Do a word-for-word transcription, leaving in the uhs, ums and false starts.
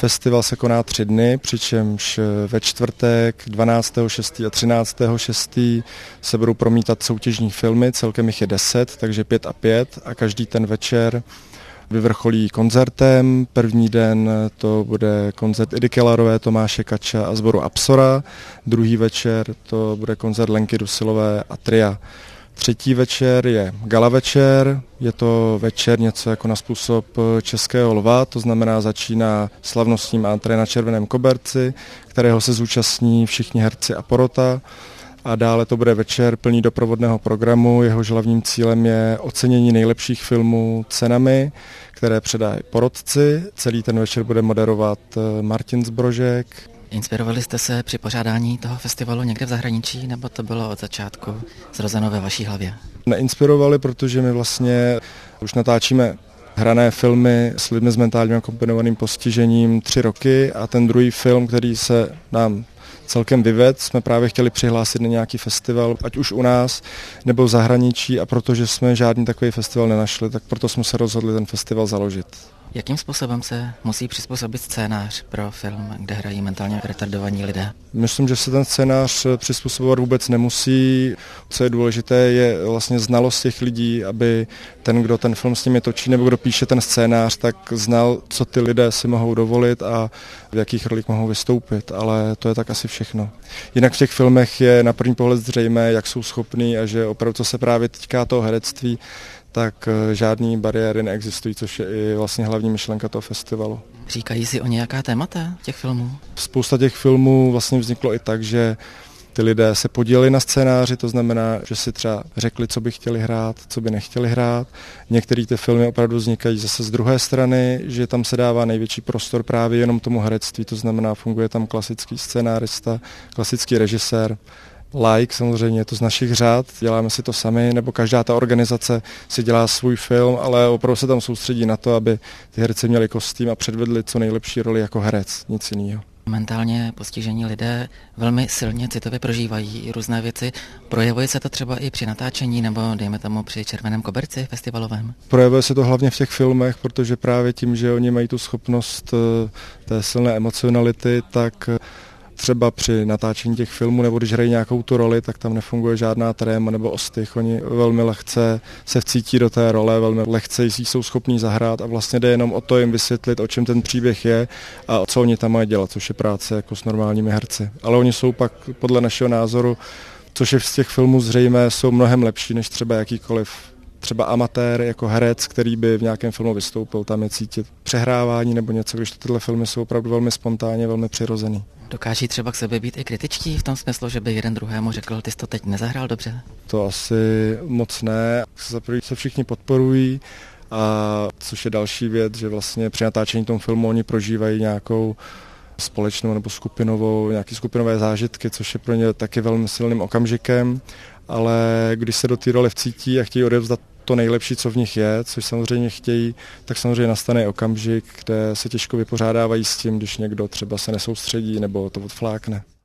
Festival se koná tři dny, přičemž ve čtvrtek dvanáctého šestého a třináctého šestého se budou promítat soutěžní filmy, celkem jich je deset, takže pět a pět a každý ten večer vyvrcholí koncertem. První den to bude koncert Idy Kellerové, Tomáše Kača a sboru Apsora. Druhý večer to bude koncert Lenky Dusilové a tria. Třetí večer je gala večer, je to večer něco jako na způsob Českého lva, to znamená začíná slavnostním antré na červeném koberci, kterého se zúčastní všichni herci a porota. A dále to bude večer plný doprovodného programu, jehož hlavním cílem je ocenění nejlepších filmů cenami, které předají porotci. Celý ten večer bude moderovat Martin Zbrožek. Inspirovali jste se při pořádání toho festivalu někde v zahraničí, nebo to bylo od začátku zrozeno ve vaší hlavě? Neinspirovali, protože my vlastně už natáčíme hrané filmy s lidmi s mentálním a kombinovaným postižením tři roky a ten druhý film, který se nám celkem vyvedl, jsme právě chtěli přihlásit na nějaký festival, ať už u nás nebo v zahraničí, a protože jsme žádný takový festival nenašli, tak proto jsme se rozhodli ten festival založit. Jakým způsobem se musí přizpůsobit scénář pro film, kde hrají mentálně retardovaní lidé? Myslím, že se ten scénář přizpůsobovat vůbec nemusí. Co je důležité, je vlastně znalost těch lidí, aby ten, kdo ten film s nimi točí nebo kdo píše ten scénář, tak znal, co ty lidé si mohou dovolit a v jakých rolích mohou vystoupit, ale to je tak asi všechno. Jinak v těch filmech je na první pohled zřejmé, jak jsou schopní a že opravdu, co se právě týká toho herectví, tak žádný bariéry neexistují, což je i vlastně hlavní myšlenka toho festivalu. Říkají si o nějaká témata těch filmů? Spousta těch filmů vlastně vzniklo i tak, že ty lidé se podíleli na scénáři, to znamená, že si třeba řekli, co by chtěli hrát, co by nechtěli hrát. Některé ty filmy opravdu vznikají zase z druhé strany, že tam se dává největší prostor právě jenom tomu herectví, to znamená, funguje tam klasický scénárista, klasický režisér. Like, samozřejmě je to z našich řad, děláme si to sami, nebo každá ta organizace si dělá svůj film, ale opravdu se tam soustředí na to, aby ty herci měli kostým a předvedli co nejlepší roli jako herec, nic jiného. Mentálně postižení lidé velmi silně citově prožívají různé věci. Projevuje se to třeba i při natáčení nebo dejme tomu při červeném koberci festivalovém? Projevuje se to hlavně v těch filmech, protože právě tím, že oni mají tu schopnost té silné emocionality, tak třeba při natáčení těch filmů nebo když hrají nějakou tu roli, tak tam nefunguje žádná tréma nebo ostych. Oni velmi lehce se vcítí do té role, velmi lehce ji jsou schopní zahrát a vlastně jde jenom o to jim vysvětlit, o čem ten příběh je a co oni tam mají dělat, což je práce jako s normálními herci. Ale oni jsou pak podle našeho názoru, což je z těch filmů zřejmé, jsou mnohem lepší než třeba jakýkoliv třeba amatér jako herec, který by v nějakém filmu vystoupil, tam je cítit přehrávání nebo něco, když tyhle filmy jsou opravdu velmi spontánně, velmi přirozený. Dokáží třeba k sobě být i kritičtí v tom smyslu, že by jeden druhému řekl, ty jsi to teď nezahrál dobře? To asi moc ne. Zaprvé se všichni podporují, a což je další věc, že vlastně při natáčení tom filmu oni prožívají nějakou společnou nebo skupinovou, nějaké skupinové zážitky, což je pro ně taky velmi silným okamžikem, ale když se do té role vcítí a chtějí odevzdat to nejlepší, co v nich je, což samozřejmě chtějí, tak samozřejmě nastane okamžik, kde se těžko vypořádávají s tím, když někdo třeba se nesoustředí nebo to odflákne.